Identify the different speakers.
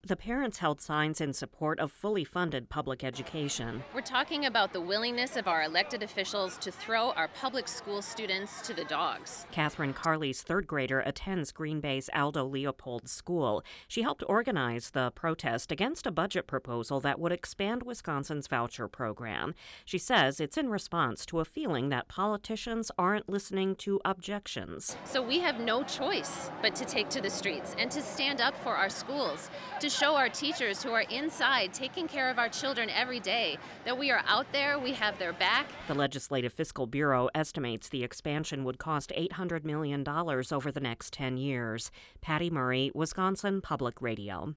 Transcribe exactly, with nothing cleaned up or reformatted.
Speaker 1: The parents held signs in support of fully funded public education.
Speaker 2: We're talking about the willingness of our elected officials to throw our public school students to the dogs.
Speaker 1: Catherine Carley's third grader attends Green Bay's Aldo Leopold School. She helped organize the protest against a budget proposal that would expand Wisconsin's voucher program. She says it's in response to a feeling that politicians aren't listening to objections.
Speaker 2: So we have no choice but to take to the streets and to stand up for our schools, to show our teachers who are inside taking care of our children every day that we are out there, we have their back.
Speaker 1: The Legislative Fiscal Bureau estimates the expansion would cost eight hundred million dollars over the next ten years. Patty Murray, Wisconsin Public Radio.